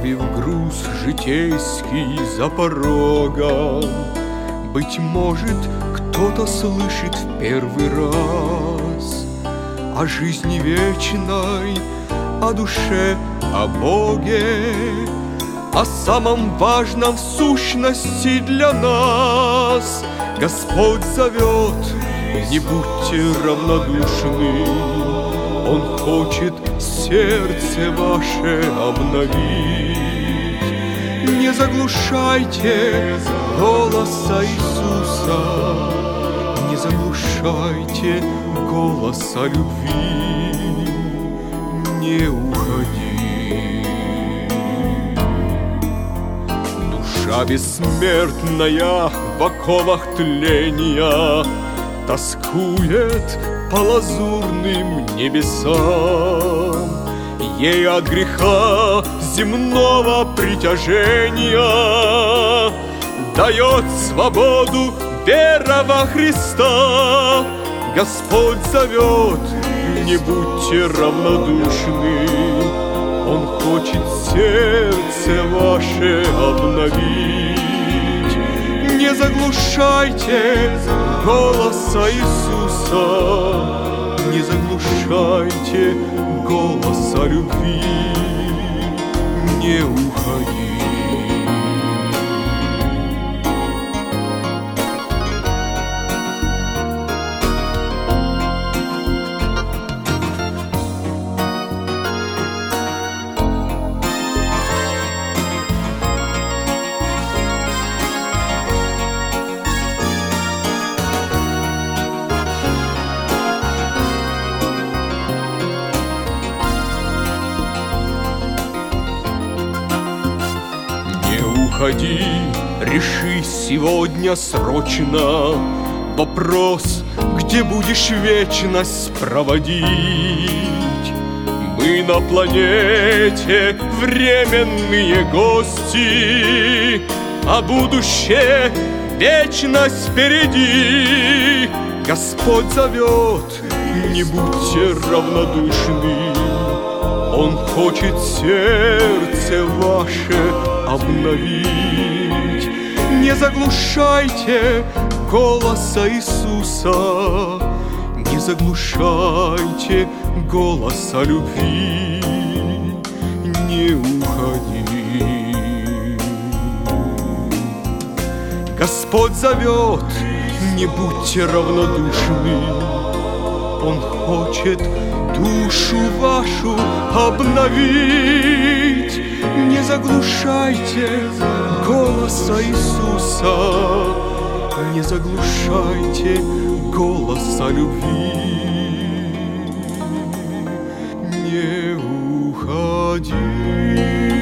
Оставив груз житейский за порогом, быть может, кто-то слышит в первый раз о жизни вечной, о душе, о Боге, о самом важном в сущности для нас. Господь зовет, не будьте равнодушны, Он хочет сердце ваше обновить. Не заглушайте голоса Иисуса, не заглушайте голоса любви, не уходи. Душа бессмертная в оковах тления тоскует по лазурным небесам. Ей от греха земного притяжения дает свободу вера во Христа. Господь зовет, не будьте равнодушны, Он хочет сердце ваше обновить. Не заглушайте голоса Иисуса, не заглушайте голоса любви, не уходи. Уходи, реши сегодня срочно вопрос, где будешь вечность проводить. Мы на планете временные гости, а будущее вечность впереди. Господь зовет, не будьте равнодушны, Он хочет сердце ваше обновить. Не заглушайте голоса Иисуса, не заглушайте голоса любви, не уходи. Господь зовет, не будьте равнодушны, Он хочет душу вашу обновить. Не заглушайте голоса Иисуса, не заглушайте голоса любви, не уходи.